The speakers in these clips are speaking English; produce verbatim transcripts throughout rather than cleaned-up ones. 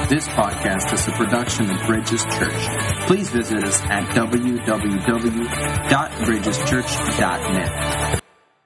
This podcast is a production of Bridges Church. Please visit us at w w w dot bridges church dot net.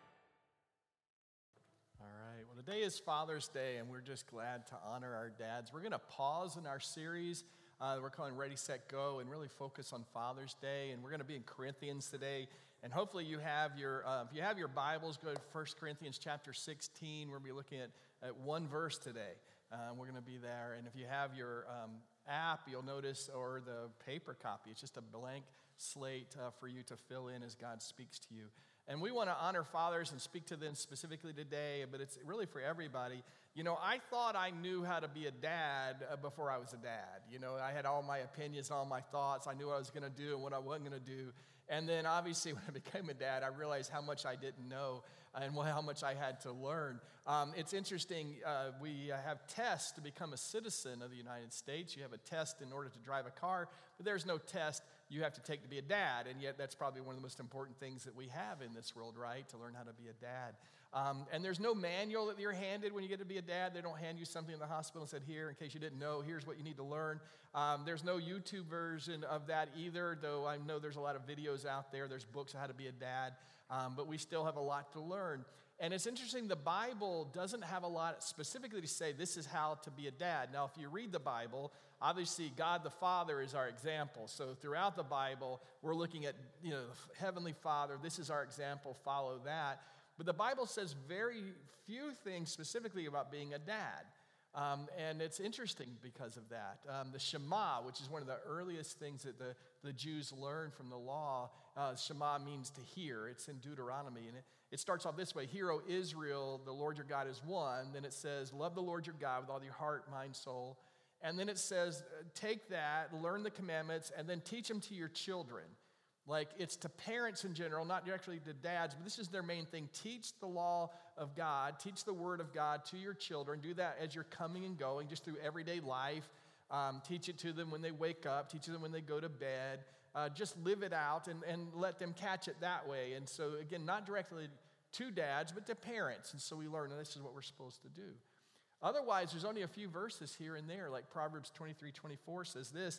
All right. Well, today is Father's Day, and we're just glad to honor our dads. We're going to pause in our series. Uh, we're calling Ready, Set, Go, and really focus on Father's Day. And we're going to be in Corinthians today. And hopefully you have your, uh, if you have your Bibles, go to First Corinthians chapter sixteen. We're going to be looking at, at one verse today. Uh, we're going to be there. And if you have your um, app, you'll notice, or the paper copy, it's just a blank slate uh, for you to fill in as God speaks to you. And we want to honor fathers and speak to them specifically today, but it's really for everybody. You know, I thought I knew how to be a dad uh, before I was a dad. You know, I had all my opinions, all my thoughts. I knew what I was going to do and what I wasn't going to do. And then obviously when I became a dad, I realized how much I didn't know and how much I had to learn. Um, it's interesting, uh, we have tests to become a citizen of the United States. You have a test in order to drive a car, but there's no test you have to take to be a dad, and yet that's probably one of the most important things that we have in this world, right, to learn how to be a dad. Um, and there's no manual that you're handed when you get to be a dad. They don't hand you something in the hospital and said, here, in case you didn't know, here's what you need to learn. Um, there's no YouTube version of that either, though I know there's a lot of videos out there. There's books on how to be a dad, um, but we still have a lot to learn. And it's interesting, the Bible doesn't have a lot specifically to say this is how to be a dad. Now, if you read the Bible, obviously God the Father is our example. So throughout the Bible, we're looking at, you know, the Heavenly Father. This is our example. Follow that. But the Bible says very few things specifically about being a dad. Um, and it's interesting because of that. Um, the Shema, which is one of the earliest things that the, the Jews learned from the law, uh, Shema means to hear. It's in Deuteronomy. And it, it starts off this way: Hear, O Israel, the Lord your God is one. Then it says, love the Lord your God with all your heart, mind, soul. And then it says, take that, learn the commandments, and then teach them to your children. Like, it's to parents in general, not actually to dads, but this is their main thing. Teach the law of God, teach the word of God to your children. Do that as you're coming and going, just through everyday life. Um, teach it to them when they wake up, teach them when they go to bed. Uh, just live it out and, and let them catch it that way. And so, again, not directly to dads, but to parents. And so we learn, and this is what we're supposed to do. Otherwise, there's only a few verses here and there, like Proverbs twenty-three twenty-four says this: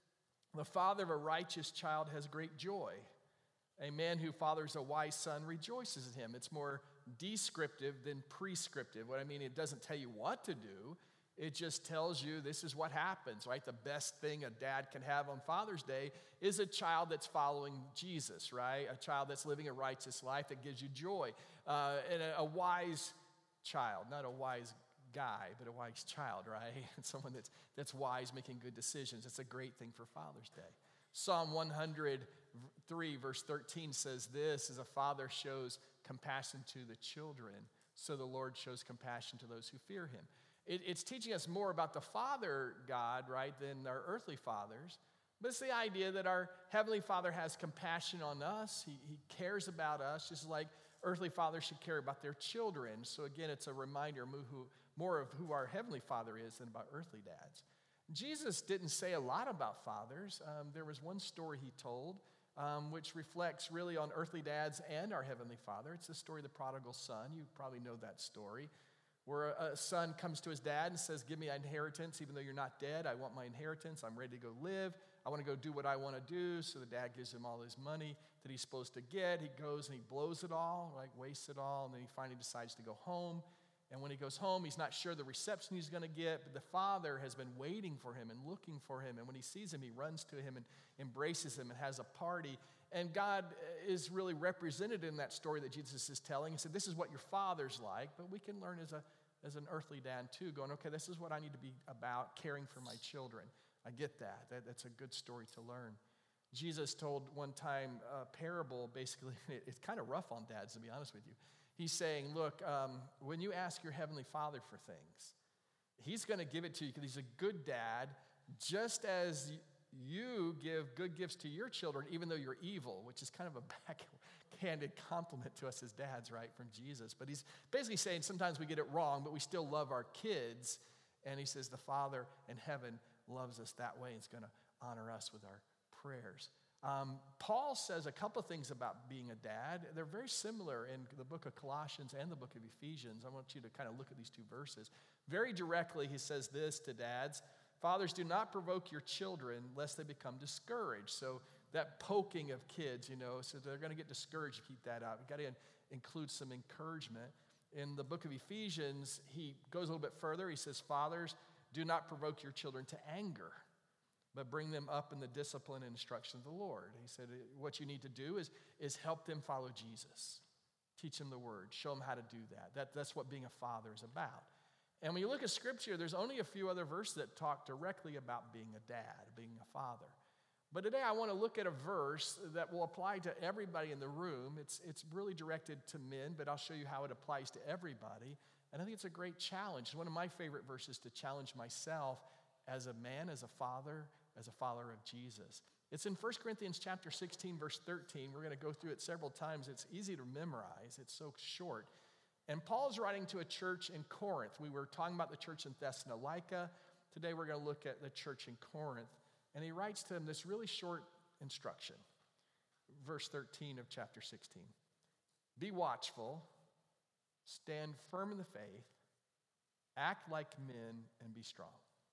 the father of a righteous child has great joy. A man who fathers a wise son rejoices in him. It's more descriptive than prescriptive. What I mean, it doesn't tell you what to do. It just tells you this is what happens, right? The best thing a dad can have on Father's Day is a child that's following Jesus, right? A child that's living a righteous life that gives you joy. Uh, and a, a wise child, not a wise guy, but a wise child, right? Someone that's that's wise, making good decisions. It's a great thing for Father's Day. Psalm one hundred three verse thirteen says this: as a father shows compassion to the children, so the Lord shows compassion to those who fear him. It, it's teaching us more about the Father God, right, than our earthly fathers. But it's the idea that our Heavenly Father has compassion on us. He, he cares about us, just like earthly fathers should care about their children. So again, it's a reminder who, more of who our Heavenly Father is than about earthly dads. Jesus didn't say a lot about fathers. Um, there was one story he told, um, which reflects really on earthly dads and our Heavenly Father. It's the story of the prodigal son. You probably know that story, where a, a son comes to his dad and says, give me an inheritance. Even though you're not dead, I want my inheritance. I'm ready to go live. I want to go do what I want to do. So the dad gives him all his money that he's supposed to get. He goes and he blows it all, like wastes it all, and then he finally decides to go home. And when he goes home, he's not sure the reception he's going to get, but the father has been waiting for him and looking for him. And when he sees him, he runs to him and embraces him and has a party. And God is really represented in that story that Jesus is telling. He said, this is what your father's like, but we can learn as a as an earthly dad too, going, okay, this is what I need to be about, caring for my children. I get that. that that's a good story to learn. Jesus told one time a parable, basically, it's kind of rough on dads, to be honest with you. He's saying, look, um, when you ask your Heavenly Father for things, he's going to give it to you because he's a good dad, just as you give good gifts to your children, even though you're evil, which is kind of a backhanded compliment to us as dads, right, from Jesus. But he's basically saying sometimes we get it wrong, but we still love our kids. And he says the Father in heaven loves us that way and is going to honor us with our prayers. Um, Paul says a couple of things about being a dad. They're very similar in the book of Colossians and the book of Ephesians. I want you to kind of look at these two verses. Very directly, he says this to dads: Fathers, do not provoke your children lest they become discouraged. So that poking of kids, you know, so they're going to get discouraged. Keep that out. We've got to include some encouragement. In the book of Ephesians, he goes a little bit further. He says, fathers, do not provoke your children to anger, but bring them up in the discipline and instruction of the Lord. He said, what you need to do is, is help them follow Jesus. Teach them the word. Show them how to do that. that. That's what being a father is about. And when you look at Scripture, there's only a few other verses that talk directly about being a dad, being a father. But today I want to look at a verse that will apply to everybody in the room. It's, it's really directed to men, but I'll show you how it applies to everybody. And I think it's a great challenge. It's one of my favorite verses to challenge myself as a man, as a father, as a follower of Jesus. It's in First Corinthians chapter sixteen, verse thirteen. We're going to go through it several times. It's easy to memorize. It's so short. And Paul's writing to a church in Corinth. We were talking about the church in Thessalonica. Today we're going to look at the church in Corinth. And he writes to them this really short instruction. Verse thirteen of chapter sixteen. Be watchful, stand firm in the faith, act like men, and be strong.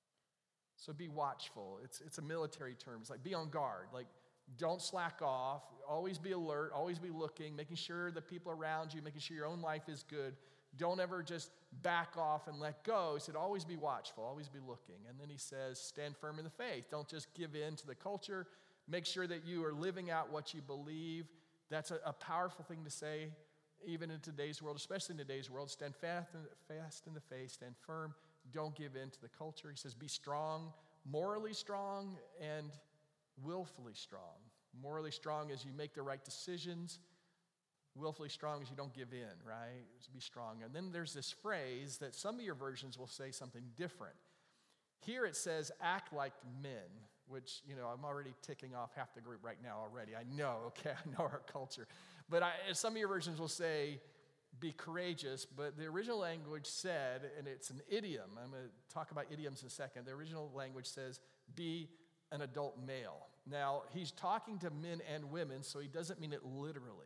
So be watchful. It's, it's a military term. It's like be on guard. Like don't slack off. Always be alert. Always be looking, making sure the people around you, making sure your own life is good. Don't ever just back off and let go. He said, always be watchful, always be looking. And then he says, stand firm in the faith. Don't just give in to the culture. Make sure that you are living out what you believe. That's a, a powerful thing to say, even in today's world, especially in today's world. Stand fast in, fast in the faith, stand firm. Don't give in to the culture. He says, be strong, morally strong, and willfully strong. Morally strong as you make the right decisions. Willfully strong as you don't give in, right? Be strong. And then there's this phrase that some of your versions will say something different. Here it says, act like men, which, you know, I'm already ticking off half the group right now already. I know, okay, I know our culture. But I, some of your versions will say, be courageous, but the original language said, and it's an idiom. I'm going to talk about idioms in a second. The original language says, be an adult male. Now, he's talking to men and women, so he doesn't mean it literally.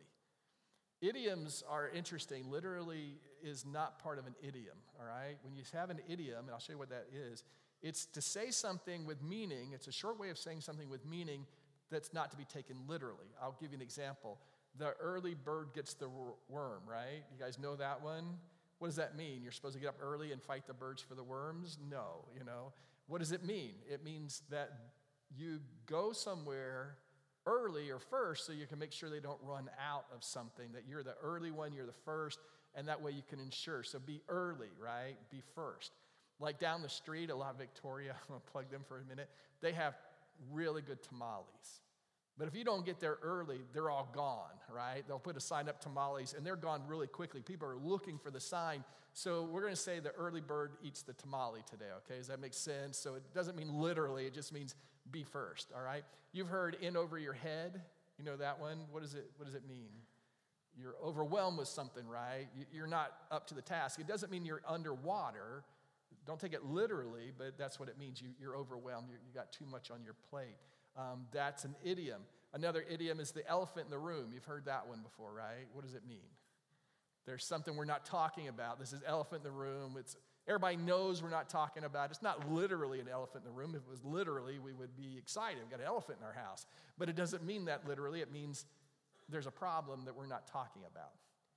Idioms are interesting. Literally is not part of an idiom, all right? When you have an idiom, and I'll show you what that is, it's to say something with meaning. It's a short way of saying something with meaning that's not to be taken literally. I'll give you an example. The early bird gets the worm, right? You guys know that one? What does that mean? You're supposed to get up early and fight the birds for the worms? No, you know. What does it mean? It means that you go somewhere early or first so you can make sure they don't run out of something, that you're the early one, you're the first, and that way you can ensure. So be early, right? Be first. Like down the street, a lot of Victoria, I'm going to plug them for a minute, they have really good tamales. But if you don't get there early, they're all gone, right? They'll put a sign up, tamales, and they're gone really quickly. People are looking for the sign. So we're going to say the early bird eats the tamale today, okay? Does that make sense? So it doesn't mean literally. It just means be first, all right? You've heard in over your head. You know that one? What does it, what does it mean? You're overwhelmed with something, right? You're not up to the task. It doesn't mean you're underwater. Don't take it literally, but that's what it means. You, you're overwhelmed. You, you got too much on your plate. Um, that's an idiom. Another idiom is the elephant in the room. You've heard that one before, right? What does it mean? There's something we're not talking about. This is elephant in the room. It's everybody knows we're not talking about it. It's not literally an elephant in the room. If it was literally, we would be excited. We've got an elephant in our house. But it doesn't mean that literally. It means there's a problem that we're not talking about.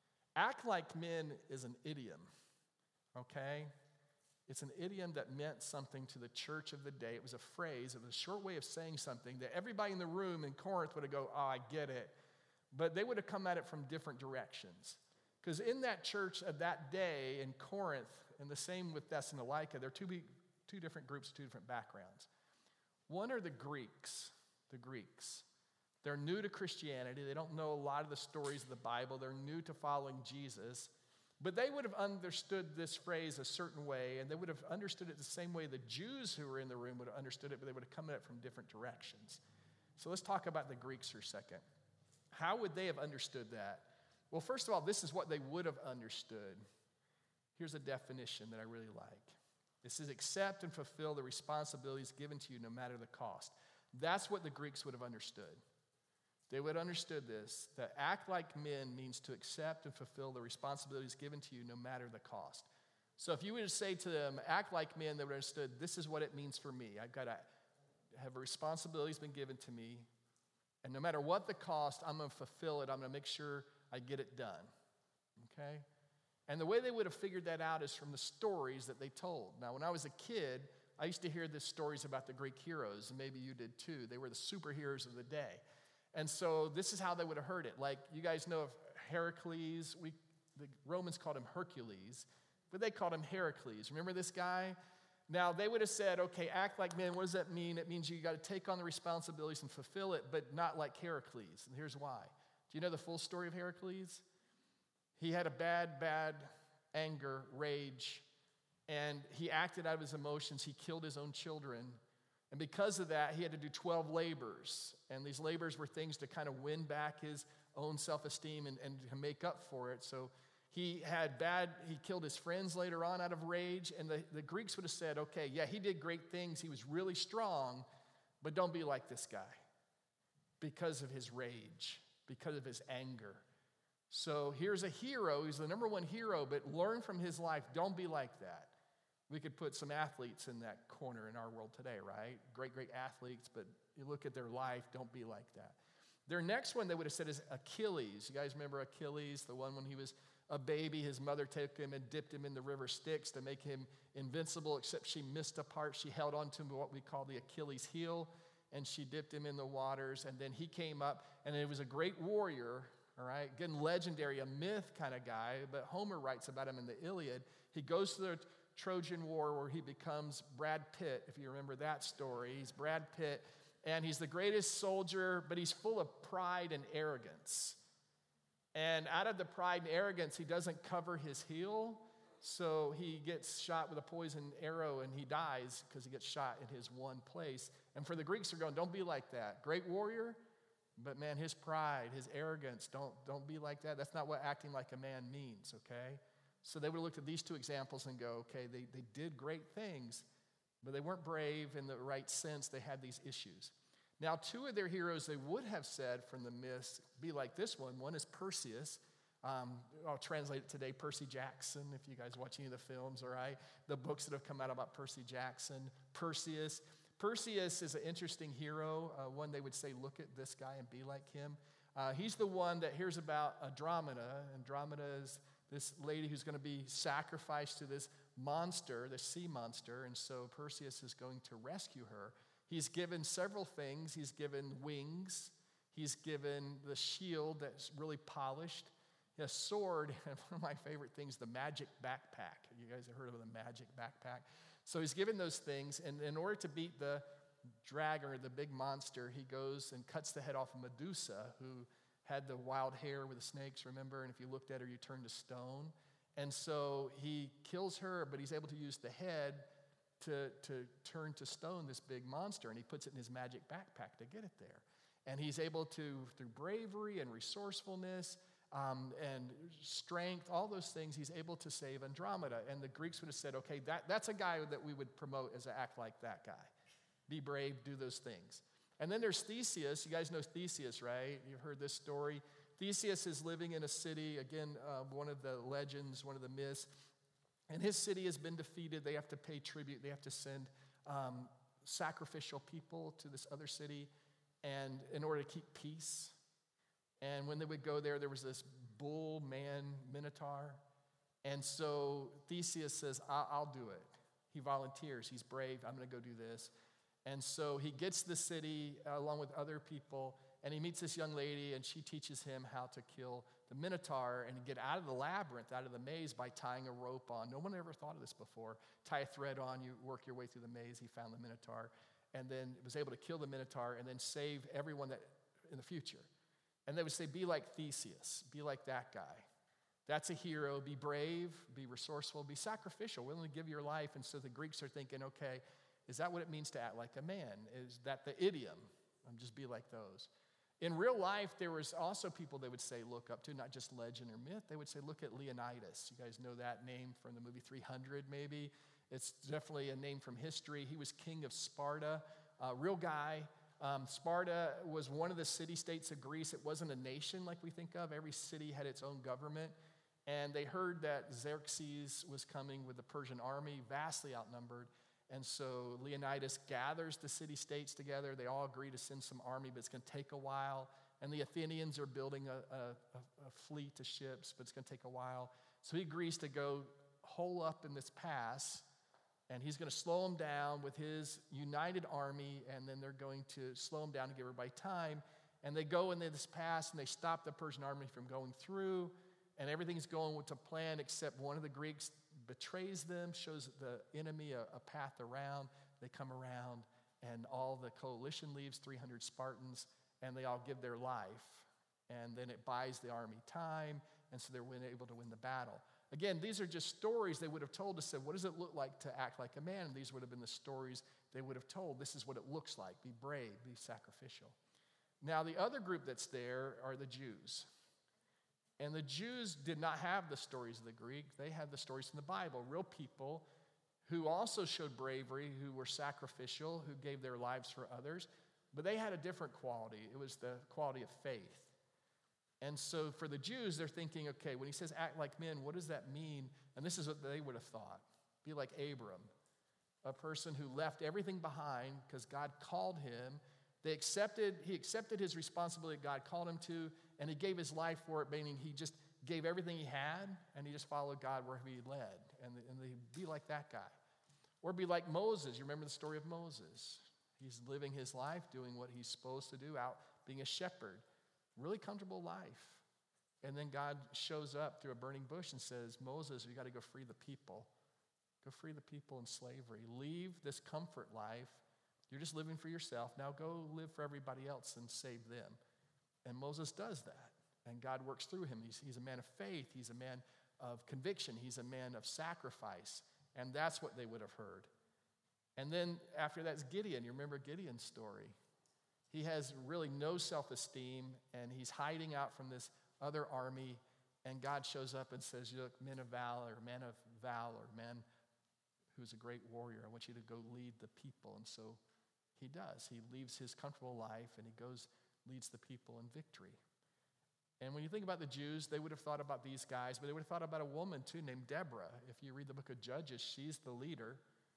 Act like men is an idiom, okay? It's an idiom that meant something to the church of the day. It was a phrase. It was a short way of saying something that everybody in the room in Corinth would have go, oh, I get it. But they would have come at it from different directions. Because in that church of that day in Corinth, and the same with Thessalonica, there are two, two different groups, two different backgrounds. One are the Greeks, the Greeks. They're new to Christianity. They don't know a lot of the stories of the Bible. They're new to following Jesus. But they would have understood this phrase a certain way, and they would have understood it the same way the Jews who were in the room would have understood it, but they would have come at it from different directions. So let's talk about the Greeks for a second. How would they have understood that? Well, first of all, this is what they would have understood. Here's a definition that I really like. It says, accept and fulfill the responsibilities given to you no matter the cost. That's what the Greeks would have understood. They would have understood this, that act like men means to accept and fulfill the responsibilities given to you no matter the cost. So if you were to say to them, act like men, they would have understood, this is what it means for me. I've got to have a responsibility that's been given to me. And no matter what the cost, I'm going to fulfill it. I'm going to make sure I get it done. Okay? And the way they would have figured that out is from the stories that they told. Now, when I was a kid, I used to hear the stories about the Greek heroes, and maybe you did too. They were the superheroes of the day. And so this is how they would have heard it. Like, you guys know of Heracles. We, the Romans called him Hercules, but they called him Heracles. Remember this guy? Now, they would have said, okay, act like men. What does that mean? It means you got to take on the responsibilities and fulfill it, but not like Heracles. And here's why. Do you know the full story of Heracles? He had a bad, bad anger, rage, and he acted out of his emotions. He killed his own children. And because of that, he had to do twelve labors. And these labors were things to kind of win back his own self-esteem and, and to make up for it. So he had bad, he killed his friends later on out of rage. And the, the Greeks would have said, okay, yeah, he did great things. He was really strong, but don't be like this guy because of his rage, because of his anger. So here's a hero. He's the number one hero, but learn from his life. Don't be like that. We could put some athletes in that corner in our world today, right? Great, great athletes, but you look at their life, don't be like that. Their next one they would have said is Achilles. You guys remember Achilles, the one when he was a baby, his mother took him and dipped him in the river Styx to make him invincible, except she missed a part. She held on to what we call the Achilles heel, and she dipped him in the waters, and then he came up, and he was a great warrior, all right? Again, legendary, a myth kind of guy, but Homer writes about him in the Iliad. He goes to the Trojan War where he becomes Brad Pitt, if you remember that story. He's Brad Pitt, and he's the greatest soldier, but he's full of pride and arrogance. And out of the pride and arrogance, he doesn't cover his heel, so he gets shot with a poison arrow and he dies because he gets shot in his one place. And for the Greeks, they're going, don't be like that. Great warrior, but man, his pride, his arrogance, don't, don't be like that. That's not what acting like a man means, okay? So they would have looked at these two examples and go, okay, they, they did great things, but they weren't brave in the right sense. They had these issues. Now, two of their heroes they would have said from the myths be like this one. One is Perseus. Um, I'll translate it today, Percy Jackson, if you guys watch any of the films, all right? The books that have come out about Percy Jackson. Perseus. Perseus is an interesting hero, uh, one they would say, look at this guy and be like him. Uh, he's the one that hears about Andromeda. Andromeda is this lady who's going to be sacrificed to this monster, this sea monster, and so Perseus is going to rescue her. He's given several things. He's given wings. He's given the shield that's really polished. A sword, and one of my favorite things, the magic backpack. You guys have heard of the magic backpack? So he's given those things, and in order to beat the dragon, or the big monster, he goes and cuts the head off of Medusa, who had the wild hair with the snakes, remember? And if you looked at her, you turned to stone. And so he kills her, but he's able to use the head to, to turn to stone this big monster, and he puts it in his magic backpack to get it there. And he's able to, through bravery and resourcefulness um, and strength, all those things, he's able to save Andromeda. And the Greeks would have said, okay, that, that's a guy that we would promote as an act like that guy. Be brave, do those things. And then there's Theseus. You guys know Theseus, right? You've heard this story. Theseus is living in a city, again, uh, one of the legends, one of the myths. And his city has been defeated. They have to pay tribute. They have to send um, sacrificial people to this other city and in order to keep peace. And when they would go there, there was this bull man minotaur. And so Theseus says, I'll, I'll do it. He volunteers. He's brave. I'm going to go do this. And so he gets to the city uh, along with other people, and he meets this young lady, and she teaches him how to kill the minotaur and get out of the labyrinth, out of the maze by tying a rope on. No one ever thought of this before. Tie a thread on, you work your way through the maze. He found the minotaur, and then was able to kill the minotaur and then save everyone that in the future. And they would say, be like Theseus, be like that guy. That's a hero. Be brave, be resourceful, be sacrificial, willing to give your life. And so the Greeks are thinking, okay, is that what it means to act like a man? Is that the idiom? Um, just be like those. In real life, there was also people they would say look up to, not just legend or myth. They would say, look at Leonidas. You guys know that name from the movie three hundred, maybe. It's definitely a name from history. He was king of Sparta, a real guy. Um, Sparta was one of the city-states of Greece. It wasn't a nation like we think of. Every city had its own government. And they heard that Xerxes was coming with the Persian army, vastly outnumbered. And so Leonidas gathers the city-states together. They all agree to send some army, but it's going to take a while. And the Athenians are building a, a, a fleet of ships, but it's going to take a while. So he agrees to go hole up in this pass, and he's going to slow them down with his united army, and then they're going to slow them down to give everybody time. And they go into this pass, and they stop the Persian army from going through, and everything's going to plan except one of the Greeks betrays them, shows the enemy a, a path around. They come around, and all the coalition leaves, three hundred Spartans, and they all give their life. And then it buys the army time, and so they're able to win the battle. Again, these are just stories they would have told us. Said, what does it look like to act like a man? And these would have been the stories they would have told. This is what it looks like. Be brave, be sacrificial. Now, the other group that's there are the Jews. And the Jews did not have the stories of the Greek. They had the stories from the Bible, real people who also showed bravery, who were sacrificial, who gave their lives for others. But they had a different quality. It was the quality of faith. And so for the Jews, they're thinking, okay, when he says act like men, what does that mean? And this is what they would have thought. Be like Abram, a person who left everything behind because God called him. They accepted, he accepted his responsibility God called him to, and he gave his life for it, meaning he just gave everything he had, and he just followed God wherever he led. And, and they be like that guy. Or be like Moses. You remember the story of Moses. He's living his life, doing what he's supposed to do, out being a shepherd. Really comfortable life. And then God shows up through a burning bush and says, Moses, you got to go free the people. Go free the people in slavery. Leave this comfort life. You're just living for yourself. Now go live for everybody else and save them. And Moses does that. And God works through him. He's, he's a man of faith. He's a man of conviction. He's a man of sacrifice. And that's what they would have heard. And then after that's Gideon. You remember Gideon's story. He has really no self-esteem, and he's hiding out from this other army, and God shows up and says, look, men of valor, man of valor, man who's a great warrior, I want you to go lead the people. And so he does. He leaves his comfortable life, and he goes, leads the people in victory. And when you think about the Jews, they would have thought about these guys, but they would have thought about a woman, too, named Deborah. If you read the book of Judges, she's the leader.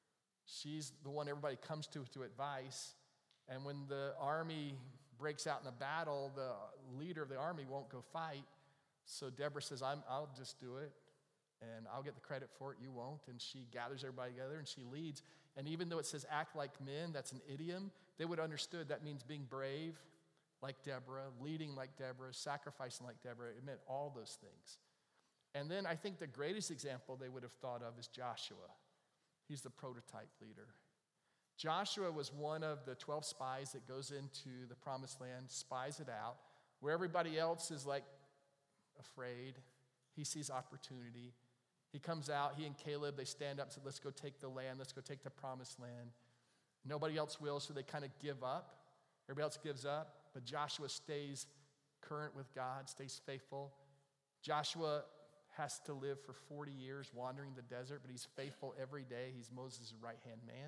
She's the one everybody comes to to advice. And when the army breaks out in a battle, the leader of the army won't go fight. So Deborah says, I'm, I'll just do it, and I'll get the credit for it, you won't. And she gathers everybody together, and she leads. And even though it says act like men, that's an idiom, they would have understood that means being brave like Deborah, leading like Deborah, sacrificing like Deborah. It meant all those things. And then I think the greatest example they would have thought of is Joshua. He's the prototype leader. Joshua was one of the twelve spies that goes into the promised land, spies it out, where everybody else is like afraid. He sees opportunity. He comes out, he and Caleb, they stand up and say, let's go take the land, let's go take the promised land. Nobody else will, so they kind of give up. Everybody else gives up, but Joshua stays current with God, stays faithful. Joshua has to live for forty years wandering the desert, but he's faithful every day. He's Moses' right-hand man.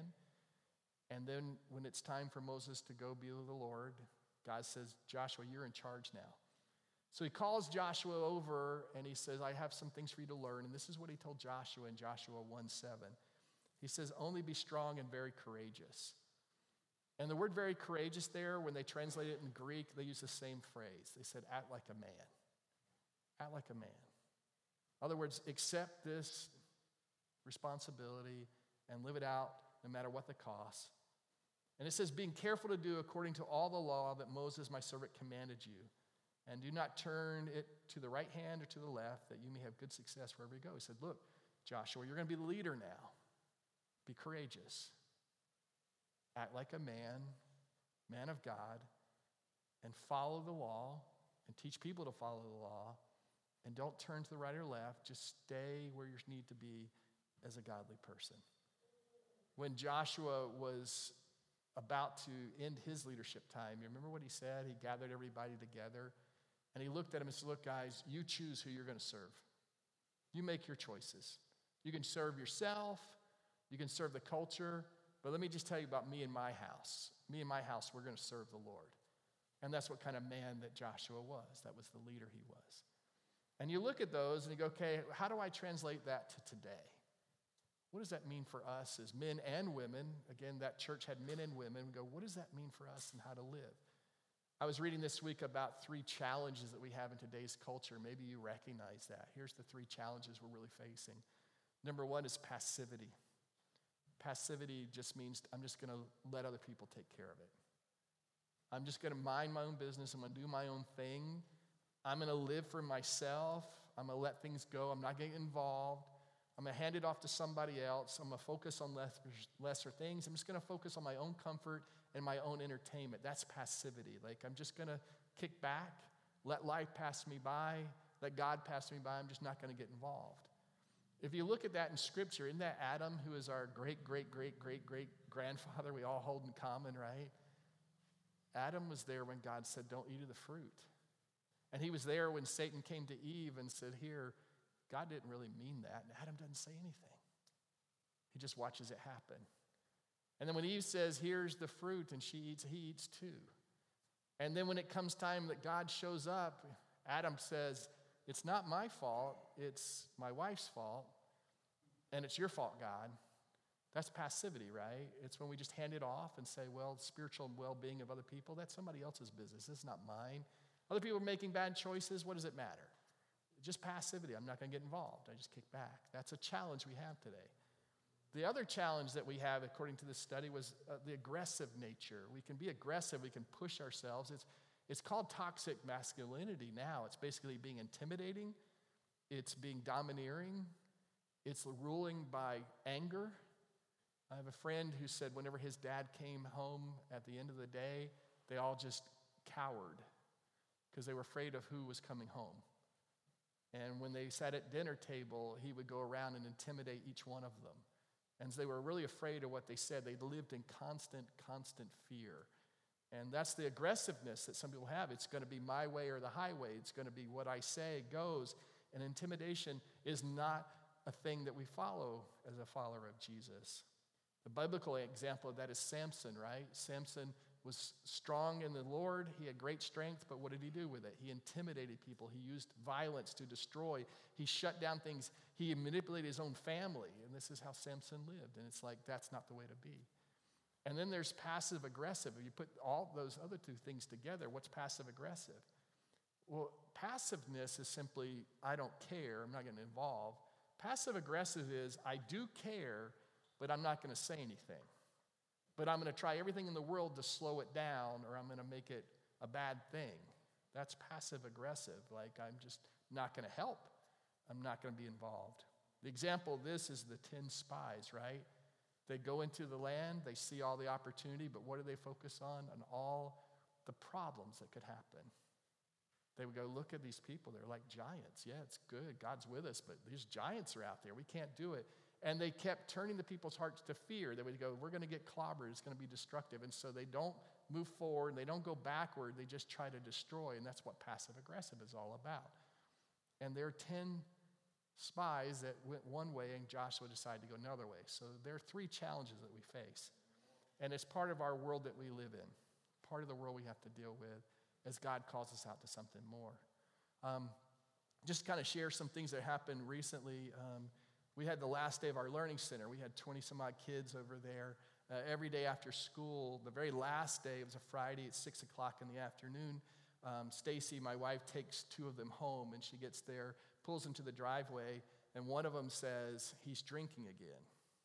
And then when it's time for Moses to go be with the Lord, God says, Joshua, you're in charge now. So he calls Joshua over and he says, I have some things for you to learn. And this is what he told Joshua in Joshua one seven. He says, only be strong and very courageous. And the word very courageous there, when they translate it in Greek, they use the same phrase. They said, act like a man. Act like a man. In other words, accept this responsibility and live it out no matter what the cost. And it says, being careful to do according to all the law that Moses, my servant, commanded you. And do not turn it to the right hand or to the left, that you may have good success wherever you go. He said, look, Joshua, you're going to be the leader now. Be courageous. Act like a man, man of God, and follow the law and teach people to follow the law. And don't turn to the right or left. Just stay where you need to be as a godly person. When Joshua was about to end his leadership time, you remember what he said? He gathered everybody together, and he looked at them and said, look, guys, you choose who you're going to serve. You make your choices. You can serve yourself. You can serve the culture. But let me just tell you about me and my house. Me and my house, we're going to serve the Lord. And that's what kind of man that Joshua was. That was the leader he was. And you look at those and you go, okay, how do I translate that to today? What does that mean for us as men and women? Again, that church had men and women. We go, what does that mean for us and how to live? I was reading this week about three challenges that we have in today's culture. Maybe you recognize that. Here's the three challenges we're really facing. Number one is passivity. Passivity just means I'm just going to let other people take care of it. I'm just going to mind my own business. I'm going to do my own thing. I'm going to live for myself. I'm going to let things go. I'm not getting involved. I'm going to hand it off to somebody else. I'm going to focus on lesser, lesser things. I'm just going to focus on my own comfort and my own entertainment. That's passivity. Like, I'm just going to kick back, let life pass me by, let God pass me by. I'm just not going to get involved. If you look at that in Scripture, isn't that Adam, who is our great, great, great, great, great grandfather we all hold in common, right? Adam was there when God said, don't eat of the fruit. And he was there when Satan came to Eve and said, here, God didn't really mean that. And Adam doesn't say anything. He just watches it happen. And then when Eve says, here's the fruit, and she eats, he eats too. And then when it comes time that God shows up, Adam says, it's not my fault, it's my wife's fault, and it's your fault, God. That's passivity, right? It's when we just hand it off and say, well, spiritual well-being of other people, that's somebody else's business. It's not mine. Other people are making bad choices. What does it matter? Just passivity. I'm not going to get involved. I just kick back. That's a challenge we have today. The other challenge that we have, according to this study, was uh, the aggressive nature. We can be aggressive. We can push ourselves. It's, it's called toxic masculinity now. It's basically being intimidating. It's being domineering. It's ruling by anger. I have a friend who said whenever his dad came home at the end of the day, they all just cowered because they were afraid of who was coming home. And when they sat at dinner table, he would go around and intimidate each one of them. And they were really afraid of what they said. They lived in constant, constant fear. And that's the aggressiveness that some people have. It's going to be my way or the highway. It's going to be what I say goes. And intimidation is not a thing that we follow as a follower of Jesus. The biblical example of that is Samson, right? Samson was strong in the Lord. He had great strength, but what did he do with it? He intimidated people. He used violence to destroy. He shut down things. He manipulated his own family, and this is how Samson lived. And it's like, that's not the way to be. And then there's passive-aggressive. If you put all those other two things together, what's passive-aggressive? Well, passiveness is simply, I don't care. I'm not getting involved. Passive-aggressive is, I do care, but I'm not going to say anything. But I'm going to try everything in the world to slow it down, or I'm going to make it a bad thing. That's passive-aggressive. Like, I'm just not going to help. I'm not going to be involved. The example of this is the ten spies, right? They go into the land, they see all the opportunity, but what do they focus on? On all the problems that could happen. They would go, look at these people. They're like giants. Yeah, it's good. God's with us, but these giants are out there. We can't do it. And they kept turning the people's hearts to fear. They would go, we're going to get clobbered. It's going to be destructive. And so they don't move forward. They don't go backward. They just try to destroy. And that's what passive-aggressive is all about. And there are ten spies that went one way, and Joshua decided to go another way. So there are three challenges that we face. And it's part of our world that we live in, part of the world we have to deal with as God calls us out to something more. Um, just kind of share some things that happened recently. Um, we had the last day of our learning center. We had twenty some odd kids over there. Uh, every day after school, the very last day, it was a Friday at six o'clock in the afternoon. Um, Stacy, my wife, takes two of them home, and she gets there, pulls into the driveway, and one of them says, he's drinking again.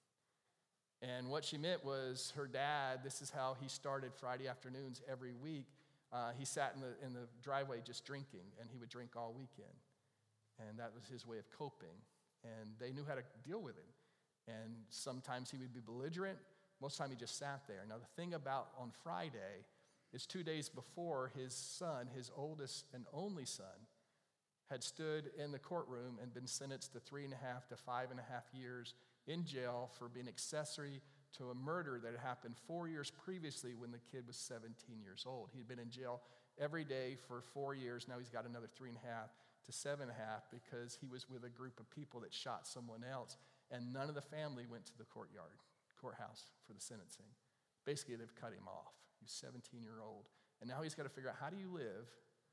And what she meant was her dad, this is how he started Friday afternoons every week. Uh, he sat in the, in the driveway just drinking, and he would drink all weekend. And that was his way of coping. And they knew how to deal with him. And sometimes he would be belligerent. Most of the time he just sat there. Now the thing about on Friday is two days before, his son, his oldest and only son, had stood in the courtroom and been sentenced to three and a half to five and a half years in jail for being accessory to a murder that had happened four years previously when the kid was seventeen years old. He'd been in jail every day for four years. Now he's got another three and a half to seven and a half because he was with a group of people that shot someone else, and none of the family went to the courtyard, courthouse for the sentencing. Basically, they've cut him off. He's seventeen year old. And now he's got to figure out, how do you live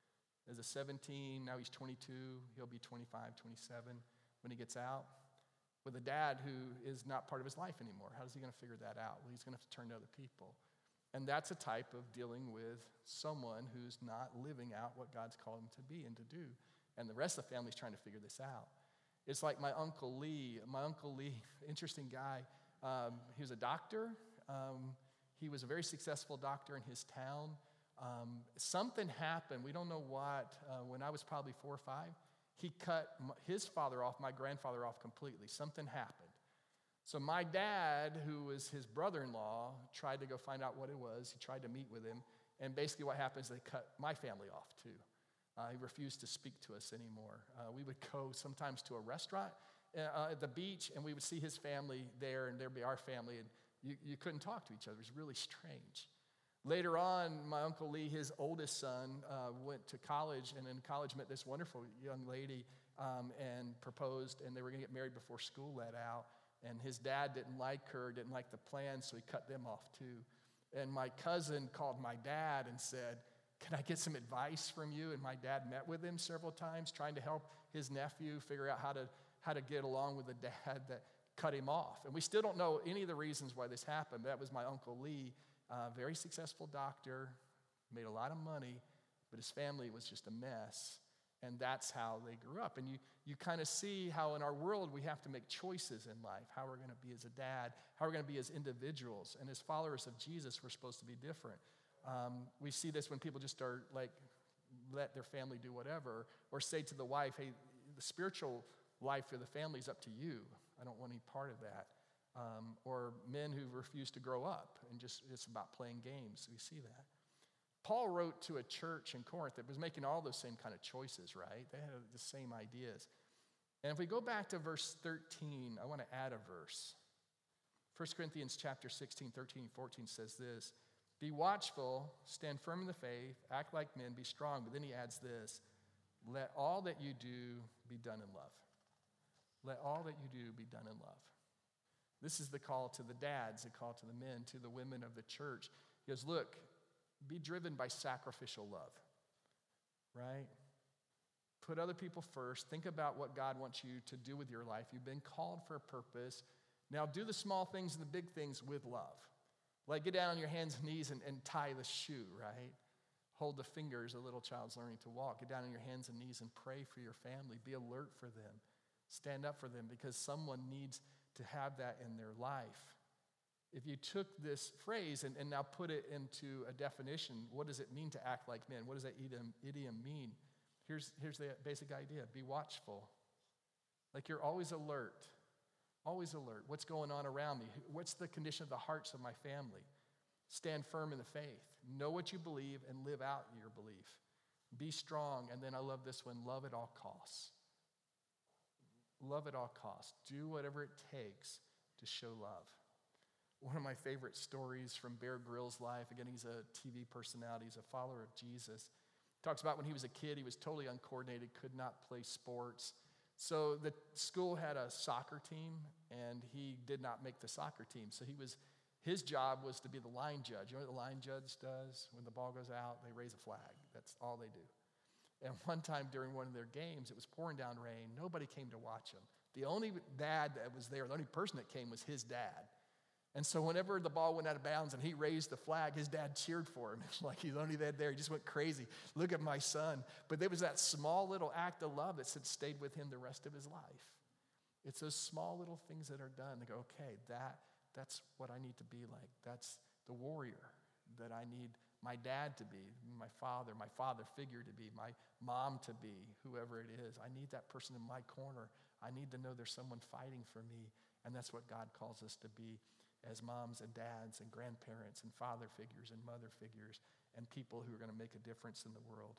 as a seventeen, now he's twenty-two, he'll be twenty-five, twenty-seven when he gets out, with a dad who is not part of his life anymore. How is he going to figure that out? Well, he's going to have to turn to other people. And that's a type of dealing with someone who's not living out what God's called him to be and to do. And the rest of the family's trying to figure this out. It's like my Uncle Lee. My Uncle Lee, interesting guy. Um, he was a doctor. Um, he was a very successful doctor in his town. Um, something happened, we don't know what, uh, when I was probably four or five, he cut m- his father off, my grandfather off completely. Something happened. So my dad, who was his brother-in-law, tried to go find out what it was. He tried to meet with him, and basically what happens, they cut my family off too. Uh, he refused to speak to us anymore. Uh, we would go sometimes to a restaurant uh, at the beach, and we would see his family there, and there'd be our family, and you, you couldn't talk to each other. It was really strange. Later on, my Uncle Lee, his oldest son, uh, went to college, and in college met this wonderful young lady um, and proposed, and they were going to get married before school let out. And his dad didn't like her, didn't like the plan, so he cut them off too. And my cousin called my dad and said, "Can I get some advice from you?" And my dad met with him several times, trying to help his nephew figure out how to, how to get along with the dad that cut him off. And we still don't know any of the reasons why this happened. That was my Uncle Lee. Uh, very successful doctor, made a lot of money, but his family was just a mess. And that's how they grew up. And you, you kind of see how in our world we have to make choices in life, how we're going to be as a dad, how we're going to be as individuals. And as followers of Jesus, we're supposed to be different. Um, we see this when people just are like, let their family do whatever, or say to the wife, hey, the spiritual life for the family is up to you. I don't want any part of that. Um, or men who refuse to grow up and just it's about playing games. We see that. Paul wrote to a church in Corinth that was making all those same kind of choices, right? They had the same ideas. And if we go back to verse thirteen, I want to add a verse. First Corinthians chapter sixteen, thirteen, and fourteen says this: "Be watchful, stand firm in the faith, act like men, be strong." But then he adds this: "Let all that you do be done in love." Let all that you do be done in love. This is the call to the dads, the call to the men, to the women of the church. He goes, look, be driven by sacrificial love, right? Put other people first. Think about what God wants you to do with your life. You've been called for a purpose. Now do the small things and the big things with love. Like get down on your hands and knees and, and tie the shoe, right? Hold the fingers a little child's learning to walk. Get down on your hands and knees and pray for your family. Be alert for them. Stand up for them because someone needs to have that in their life. If you took this phrase and, and now put it into a definition, what does it mean to act like men? What does that idiom, idiom mean? Here's, here's the basic idea. Be watchful. Like you're always alert. Always alert. What's going on around me? What's the condition of the hearts of my family? Stand firm in the faith. Know what you believe and live out your belief. Be strong. And then I love this one. Love at all costs. Love at all costs. Do whatever it takes to show love. One of my favorite stories from Bear Grylls' life, again, he's a T V personality, he's a follower of Jesus. Talks about when he was a kid, he was totally uncoordinated, could not play sports. So the school had a soccer team, and he did not make the soccer team. So he was, his job was to be the line judge. You know what the line judge does? When the ball goes out, they raise a flag. That's all they do. And one time during one of their games, it was pouring down rain. Nobody came to watch him. The only dad that was there, the only person that came was his dad. And so whenever the ball went out of bounds and he raised the flag, his dad cheered for him. It's like he's only that there. He just went crazy. Look at my son. But there was that small little act of love that stayed with him the rest of his life. It's those small little things that are done. They go, okay, that that's what I need to be like. That's the warrior that I need my dad to be, my father, my father figure to be, my mom to be, whoever it is. I need that person in my corner. I need to know there's someone fighting for me. And that's what God calls us to be as moms and dads and grandparents and father figures and mother figures and people who are going to make a difference in the world.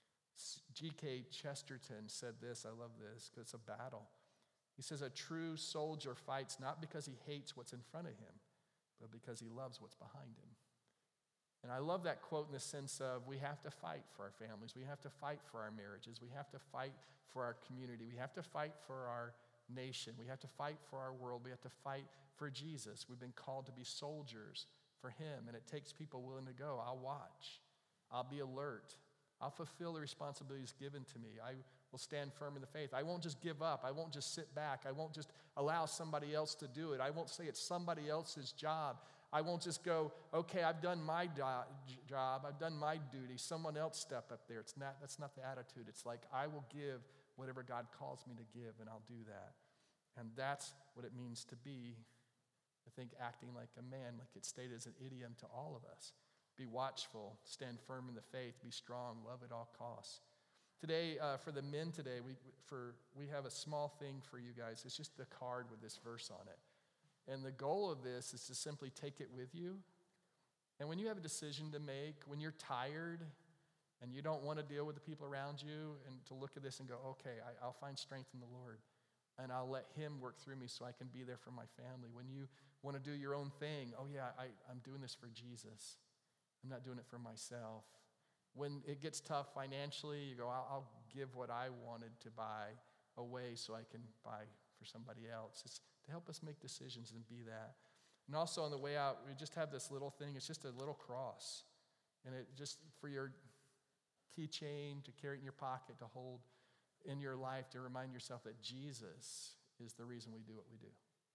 G K Chesterton said this, I love this, because it's a battle. He says, a true soldier fights not because he hates what's in front of him, but because he loves what's behind him. And I love that quote in the sense of we have to fight for our families. We have to fight for our marriages. We have to fight for our community. We have to fight for our nation. We have to fight for our world. We have to fight for Jesus. We've been called to be soldiers for him, and it takes people willing to go. I'll watch. I'll be alert. I'll fulfill the responsibilities given to me. I will stand firm in the faith. I won't just give up. I won't just sit back. I won't just allow somebody else to do it. I won't say it's somebody else's job. I won't just go, okay, I've done my do- job. I've done my duty. Someone else step up there. It's not, that's not the attitude. It's like, I will give whatever God calls me to give, and I'll do that. And that's what it means to be, I think, acting like a man, like it's stated as an idiom to all of us. Be watchful, stand firm in the faith, be strong, love at all costs. Today, uh, for the men today, we for we have a small thing for you guys. It's just a card with this verse on it. And the goal of this is to simply take it with you. And when you have a decision to make, when you're tired and you don't want to deal with the people around you, and to look at this and go, okay, I, I'll find strength in the Lord. And I'll let him work through me so I can be there for my family. When you want to do your own thing, oh yeah, I, I'm doing this for Jesus. I'm not doing it for myself. When it gets tough financially, you go, I'll, I'll give what I wanted to buy away so I can buy for somebody else. It's to help us make decisions and be that. And also on the way out, we just have this little thing. It's just a little cross. And it just for your keychain, to carry it in your pocket, to hold in your life, to remind yourself that Jesus is the reason we do what we do.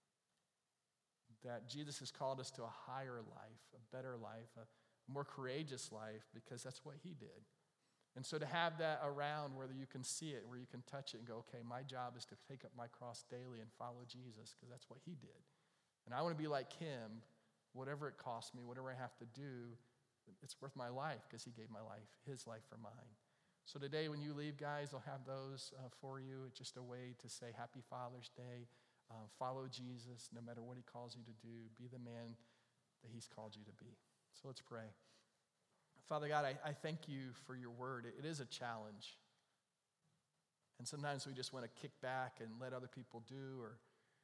That Jesus has called us to a higher life, a better life, a more courageous life, because that's what he did. And so to have that around where you can see it, where you can touch it and go, okay, my job is to take up my cross daily and follow Jesus, because that's what he did. And I want to be like him, whatever it costs me, whatever I have to do, it's worth my life because he gave my life, his life for mine. So today when you leave, guys, I'll have those uh, for you. It's just a way to say Happy Father's Day. Uh, follow Jesus no matter what he calls you to do. Be the man that he's called you to be. So let's pray. Father God, I, I thank you for your word. It, it is a challenge. And sometimes we just want to kick back and let other people do, or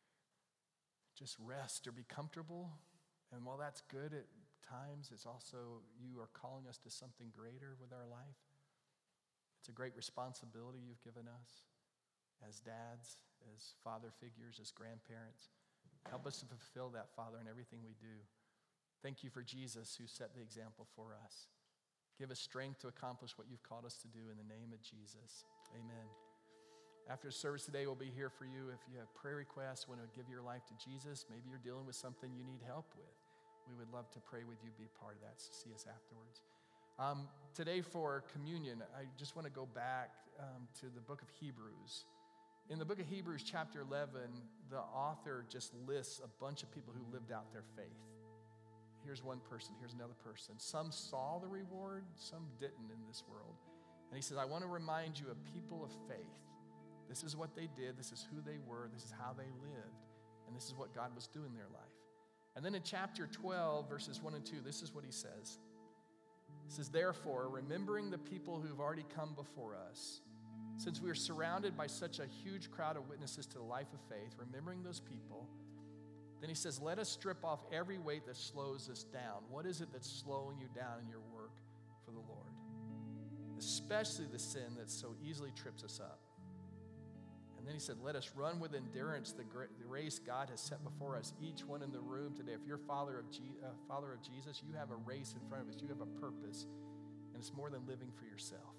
just rest or be comfortable. And while that's good at times, it's also you are calling us to something greater with our life. It's a great responsibility you've given us as dads, as father figures, as grandparents. Help us to fulfill that, Father, in everything we do. Thank you for Jesus, who set the example for us. Give us strength to accomplish what you've called us to do in the name of Jesus. Amen. After the service today, we'll be here for you. If you have prayer requests, want to give your life to Jesus, maybe you're dealing with something you need help with, we would love to pray with you, be a part of that. So see us afterwards. Um, today for communion, I just want to go back um, to the book of Hebrews. In the book of Hebrews, chapter eleven, the author just lists a bunch of people who lived out their faith. Here's one person, here's another person. Some saw the reward, some didn't in this world. And he says, I want to remind you of people of faith. This is what they did, this is who they were, this is how they lived, and this is what God was doing in their life. And then in chapter twelve, verses one and two, this is what he says. He says, therefore, remembering the people who've already come before us, since we are surrounded by such a huge crowd of witnesses to the life of faith, remembering those people, then he says, let us strip off every weight that slows us down. What is it that's slowing you down in your work for the Lord? Especially the sin that so easily trips us up. And then he said, let us run with endurance the, gra- the race God has set before us, each one in the room today. If you're a father of, G- uh, father of Jesus, you have a race in front of us. You have a purpose, and it's more than living for yourself.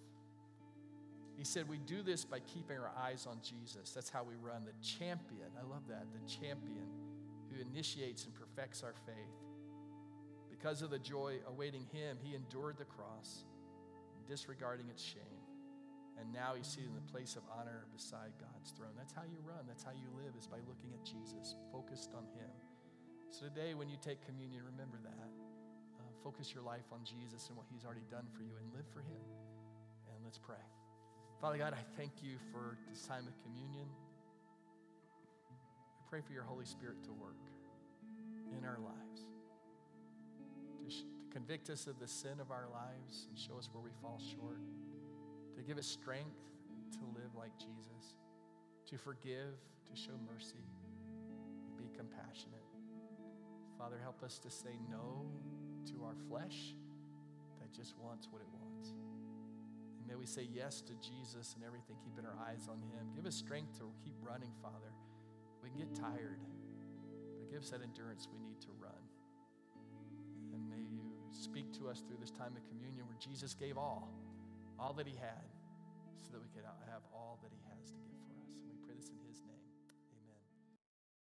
He said, we do this by keeping our eyes on Jesus. That's how we run. The champion, I love that, the champion who initiates and perfects our faith. Because of the joy awaiting him, he endured the cross, disregarding its shame. And now he's seated in the place of honor beside God's throne. That's how you run. That's how you live, is by looking at Jesus, focused on him. So today when you take communion, remember that. Uh, focus your life on Jesus and what he's already done for you, and live for him. And let's pray. Father God, I thank you for this time of communion. I pray for your Holy Spirit to work in our lives, to, sh- to convict us of the sin of our lives and show us where we fall short, to give us strength to live like Jesus, to forgive, to show mercy, to be compassionate. Father, help us to say no to our flesh that just wants what it wants. And may we say yes to Jesus and everything, keeping our eyes on him. Give us strength to keep running, Father. We can get tired, but give us that endurance we need to run. And may you speak to us through this time of communion where Jesus gave all. all that he had so that we could have all that he had.